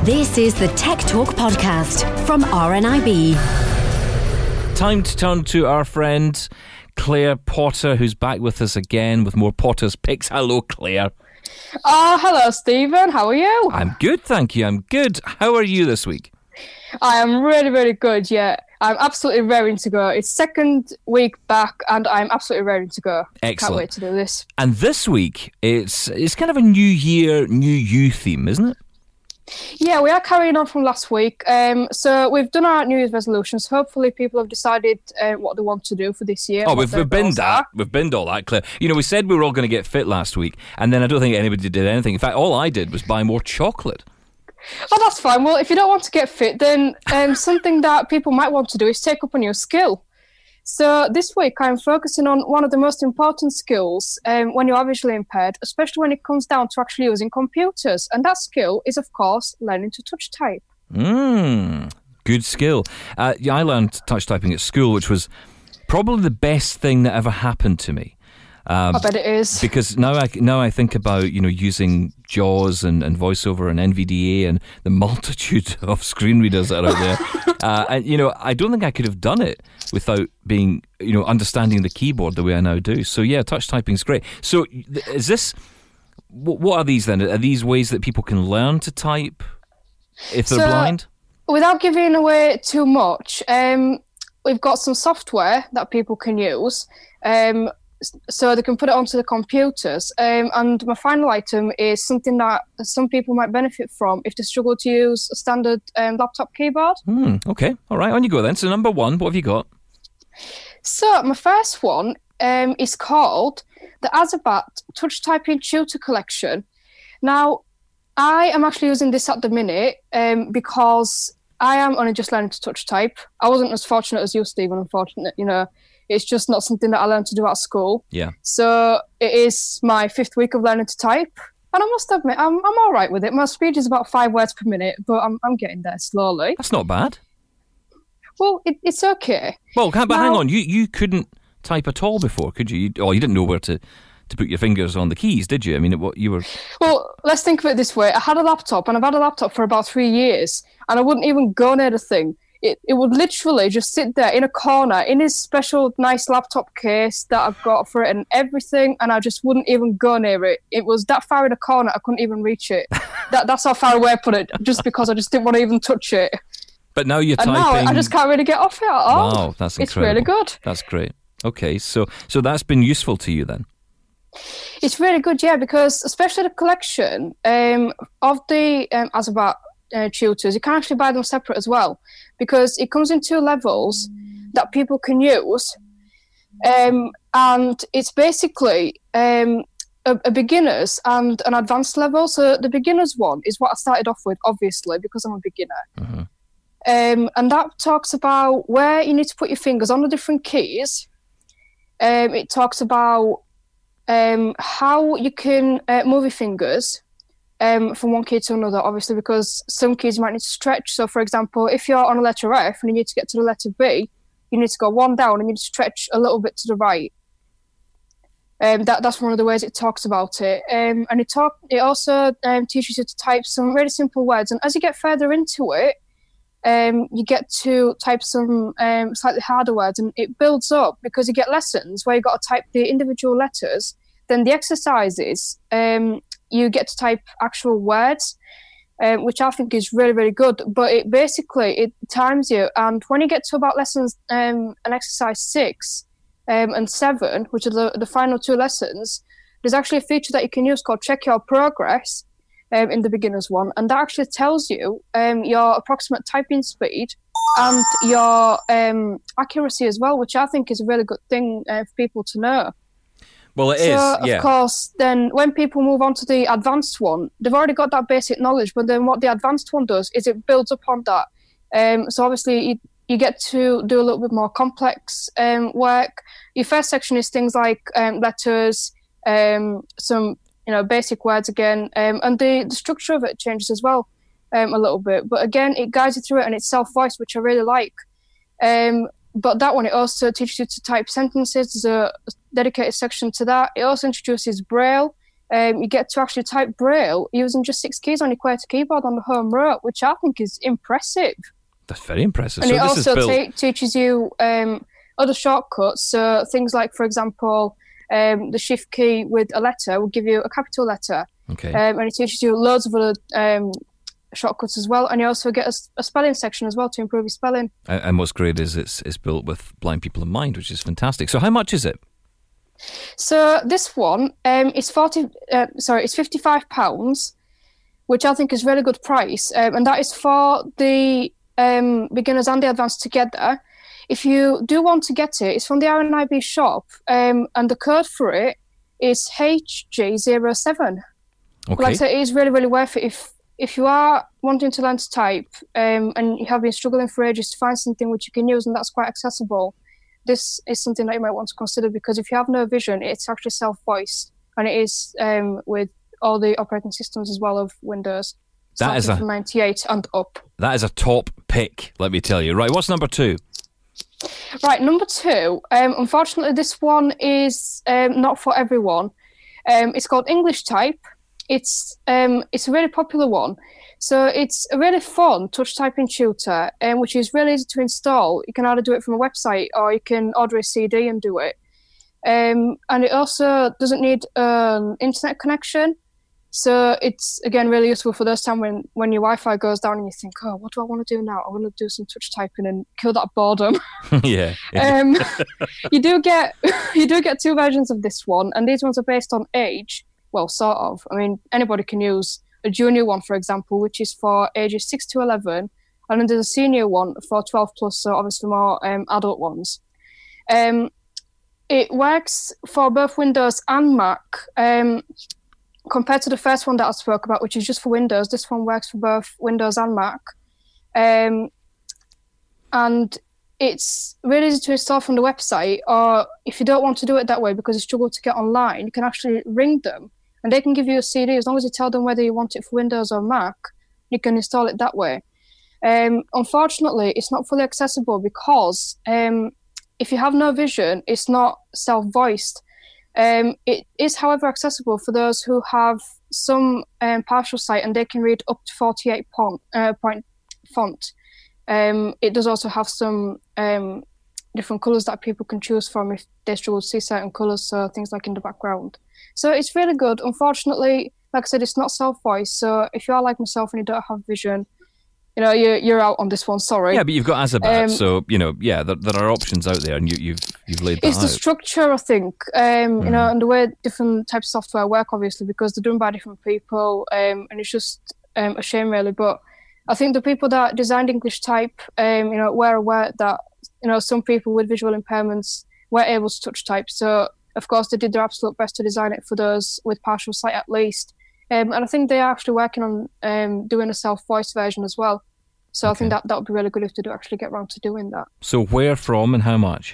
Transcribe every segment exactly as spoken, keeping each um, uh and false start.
This is the Tech Talk podcast from R N I B. Time to turn to our friend Claire Potter, who's back with us again with more Potter's Picks. Hello, Claire. Oh, hello, Stephen. How are you? I'm good, thank you. I'm good. How are you this week? I am really, really good, yeah. I'm absolutely raring to go. It's second week back and I'm absolutely raring to go. Excellent. Can't wait to do this. And this week, it's it's kind of a new year, new you theme, isn't it? Yeah, we are carrying on from last week. Um, so we've done our New Year's resolutions. Hopefully people have decided uh, what they want to do for this year. Oh, we've, we've binned that. We've binned all that, Claire. You know, we said we were all going to get fit last week, and then I don't think anybody did anything. In fact, all I did was buy more chocolate. Oh, that's fine. Well, if you don't want to get fit, then um, something that people might want to do is take up a new skill. So this week I'm focusing on one of the most important skills um, when you are visually impaired, especially when it comes down to actually using computers. And that skill is, of course, learning to touch type. Mmm, good skill. Uh, yeah, I learned touch typing at school, which was probably the best thing that ever happened to me. Um, I bet it is. Because now I, now I think about, you know, using JAWS and, and VoiceOver and N V D A and the multitude of screen readers that are out there. uh, and, you know, I don't think I could have done it without being, you know, understanding the keyboard the way I now do. So, yeah, touch typing's great. So, is this, what are these then? Are these ways that people can learn to type if they're so, blind? Without giving away too much, um, we've got some software that people can use. Um, so they can put it onto the computers. Um, and my final item is something that some people might benefit from if they struggle to use a standard um, laptop keyboard. Hmm, okay, all right, on you go then. So number one, what have you got? So my first one um, is called the Azabat Touch Typing Tutor Collection. Now, I am actually using this at the minute um, because I am only just learning to touch type. I wasn't as fortunate as you, Stephen, unfortunate, you know. It's just not something that I learned to do at school. Yeah. So it is my fifth week of learning to type. And I must admit, I'm I'm all right with it. My speed is about five words per minute, but I'm I'm getting there slowly. That's not bad. Well, it, it's okay. Well, but now, hang on. You you couldn't type at all before, could you? you? Oh, you didn't know where to, to put your fingers on the keys, did you? I mean, what you were... Well, let's think of it this way. I had a laptop, and I've had a laptop for about three years, and I wouldn't even go near the thing. It it would literally just sit there in a corner in his special nice laptop case that I've got for it and everything, and I just wouldn't even go near it. It was that far in a corner, I couldn't even reach it. that That's how far away I put it, just because I just didn't want to even touch it. But now you're and typing... now I just can't really get off it at all. Wow, that's incredible. It's really good. That's great. Okay, so so that's been useful to you then? It's really good, yeah, because especially the collection um, of the um, Azabat Uh, tutors, you can actually buy them separate as well, because it comes in two levels that people can use, um, and it's basically um, a, a beginner's and an advanced level. So the beginner's one is what I started off with, obviously, because I'm a beginner. Mm-hmm. Um, and that talks about where you need to put your fingers on the different keys. Um, it talks about um, how you can uh, move your fingers Um, from one key to another, obviously, because some keys you might need to stretch. So, for example, if you're on a letter F and you need to get to the letter B, you need to go one down and you need to stretch a little bit to the right. Um, that that's one of the ways it talks about it. Um, and it talk it also um, teaches you to type some really simple words. And as you get further into it, um, you get to type some um, slightly harder words, and it builds up because you get lessons where you've got to type the individual letters. Then the exercises, um, you get to type actual words, um, which I think is really, really good. But it basically, it times you. And when you get to about lessons um, and exercise six um, and seven, which are the, the final two lessons, there's actually a feature that you can use called Check Your Progress um, in the beginner's one. And that actually tells you um, your approximate typing speed and your um, accuracy as well, which I think is a really good thing uh, for people to know. Well, it so, is, yeah. Of course, then when people move on to the advanced one, they've already got that basic knowledge, but then what the advanced one does is it builds upon that. Um, so obviously, you, you get to do a little bit more complex um, work. Your first section is things like um, letters, um, some you know basic words again, um, and the, the structure of it changes as well um, a little bit. But again, it guides you through it, and it's self-voiced, which I really like. Um, But that one, it also teaches you to type sentences. There's a dedicated section to that. It also introduces Braille um, you get to actually type Braille using just six keys on your QWERTY keyboard on the home row, which I think is impressive. That's very impressive. And so it this also is built... te- teaches you um, other shortcuts. So things like, for example, um, the shift key with a letter will give you a capital letter. Okay. Um, and it teaches you loads of other um, shortcuts as well. And you also get a, a spelling section as well to improve your spelling. And, and what's great is it's, it's built with blind people in mind, which is fantastic. So how much is it? So this one um, is forty. Uh, sorry, it's fifty-five pounds, which I think is a really good price, um, and that is for the um, beginners and the advanced together. If you do want to get it, it's from the R N I B shop, um, and the code for it is H G zero seven. Okay. Like I said, it is really, really worth it. If if you are wanting to learn to type um, and you have been struggling for ages to find something which you can use and that's quite accessible, this is something that you might want to consider, because if you have no vision, it's actually self-voiced, and it is um, with all the operating systems as well of Windows. That is a from ninety-eight and up. That is a top pick, let me tell you. Right, what's number two? Right, number two. Um, unfortunately, this one is um, not for everyone. Um, it's called English Type. It's um, it's a really popular one. So it's a really fun touch typing tutor, um, which is really easy to install. You can either do it from a website or you can order a C D and do it. Um, and it also doesn't need an internet connection. So it's, again, really useful for those times when, when your Wi-Fi goes down and you think, oh, what do I want to do now? I want to do some touch typing and kill that boredom. yeah. um, you do get you do get two versions of this one, and these ones are based on age. Well, sort of. I mean, anybody can use a junior one, for example, which is for ages six to eleven, and then there's a senior one for twelve plus, so obviously more um, adult ones. Um, it works for both Windows and Mac. Um, compared to the first one that I spoke about, which is just for Windows, this one works for both Windows and Mac. Um, and it's really easy to install from the website, or if you don't want to do it that way because you struggle to get online, you can actually ring them and they can give you a C D. As long as you tell them whether you want it for Windows or Mac, you can install it that way. Um, unfortunately, it's not fully accessible because um, if you have no vision, it's not self-voiced. Um, it is, however, accessible for those who have some um, partial sight and they can read up to forty-eight point, uh, point font. Um, it does also have some um, different colours that people can choose from if they struggle to see certain colours, so things like in the background. So it's really good. Unfortunately, like I said, it's not self-voiced, so if you are like myself and you don't have vision, you know, you're, you're out on this one, sorry. Yeah, but you've got Azabat, Um, so, you know, yeah, there, there are options out there, and you, you've you've laid that It's out. the structure, I think, um, you know, and the way different types of software work, obviously, because they're done by different people, um, and it's just um, a shame, really. But I think the people that designed English Type, um, you know, were aware that, you know, some people with visual impairments were able to touch type. So, of course, they did their absolute best to design it for those with partial sight at least. Um, and I think they are actually working on um, doing a self-voiced version as well. So Okay. I think that, that would be really good if they do actually get around to doing that. So where from and how much?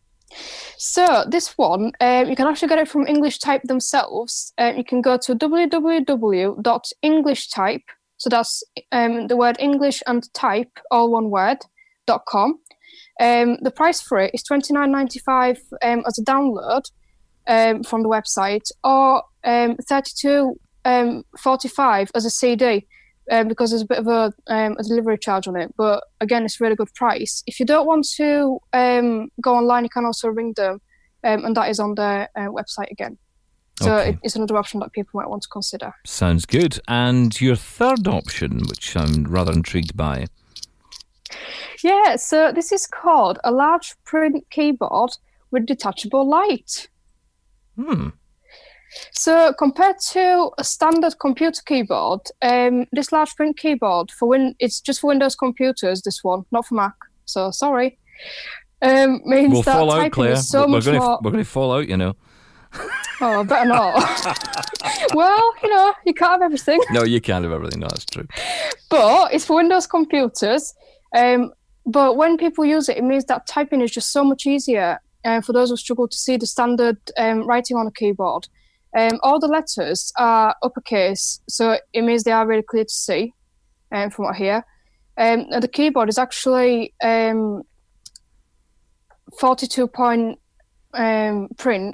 So this one, um, you can actually get it from English Type themselves. Uh, you can go to w w w dot english type, so that's um, the word English and type, all one word, dot com. Um, the price for it is twenty-nine ninety-five um, as a download um, from the website, or um, thirty-two forty-five as a C D. Um, because there's a bit of a, um, a delivery charge on it. But again, it's a really good price. If you don't want to um, go online, you can also ring them, um, and that is on their uh, website again. So Okay. it, it's another option that people might want to consider. Sounds good. And your third option, which I'm rather intrigued by. Yeah, so this is called a large print keyboard with detachable light. Hmm. So compared to a standard computer keyboard, um, this large print keyboard, for win- it's just for Windows computers, this one, not for Mac. So sorry. Um, means We'll that fall out, typing Claire. is so we're much going more... to we're going to fall out, you know. Oh, better not. Well, you know, you can't have everything. No, you can't have everything. No, that's true. But it's for Windows computers. Um, but when people use it, it means that typing is just so much easier uh, for those who struggle to see the standard um, writing on a keyboard. Um, all the letters are uppercase, so it means they are really clear to see, um, from what I hear. Um, and the keyboard is actually um, forty-two point um, print,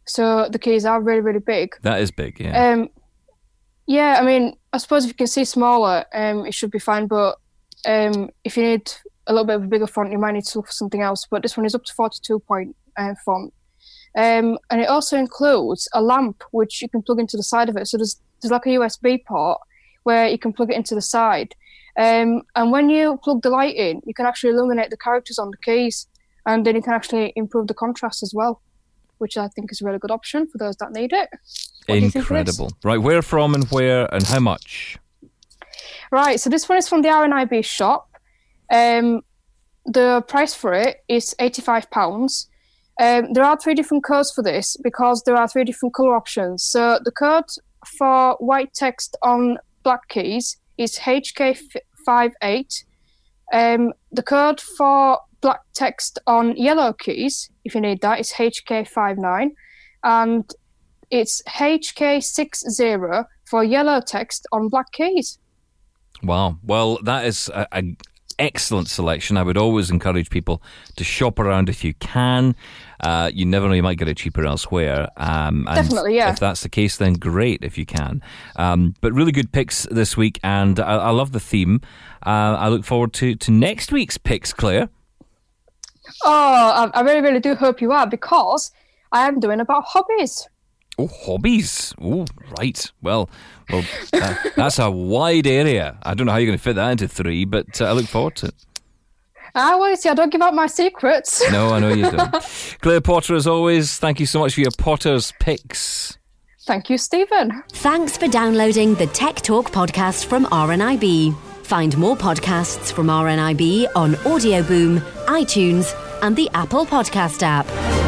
So the keys are really, really big. That is big, yeah. Um, yeah, I mean, I suppose if you can see smaller, um, it should be fine. But um, if you need a little bit of a bigger font, you might need to look for something else. But this one is up to forty-two point uh, font. Um, and it also includes a lamp, which you can plug into the side of it. So there's, there's like a U S B port where you can plug it into the side. Um, and when you plug the light in, you can actually illuminate the characters on the keys. And then you can actually improve the contrast as well, which I think is a really good option for those that need it. What Incredible. Right, where from and where and how much? Right, so this one is from the R N I B shop. Um, the price for it is eighty-five pounds. Um, there are three different codes for this because there are three different colour options. So the code for white text on black keys is H K fifty-eight. Um, the code for black text on yellow keys, if you need that, is H K fifty-nine. And it's H K sixty for yellow text on black keys. Wow. Well, that is an excellent selection. I would always encourage people to shop around if you can. Uh, you never know, you might get it cheaper elsewhere. Um, and Definitely, yeah. If that's the case, then great if you can. Um, but really good picks this week, and I, I love the theme. Uh, I look forward to, to next week's picks, Claire. Oh, I, I really, really do hope you are, because I am doing about hobbies. Oh, hobbies. Oh, right. Well, well, uh, that's a wide area. I don't know how you're going to fit that into three, but uh, I look forward to it. I want to see. I don't give out my secrets. No, I know you don't. Claire Potter, as always, thank you so much for your Potter's picks. Thank you, Stephen. Thanks for downloading the Tech Talk podcast from R N I B. Find more podcasts from R N I B on Audio Boom, iTunes, and the Apple Podcast app.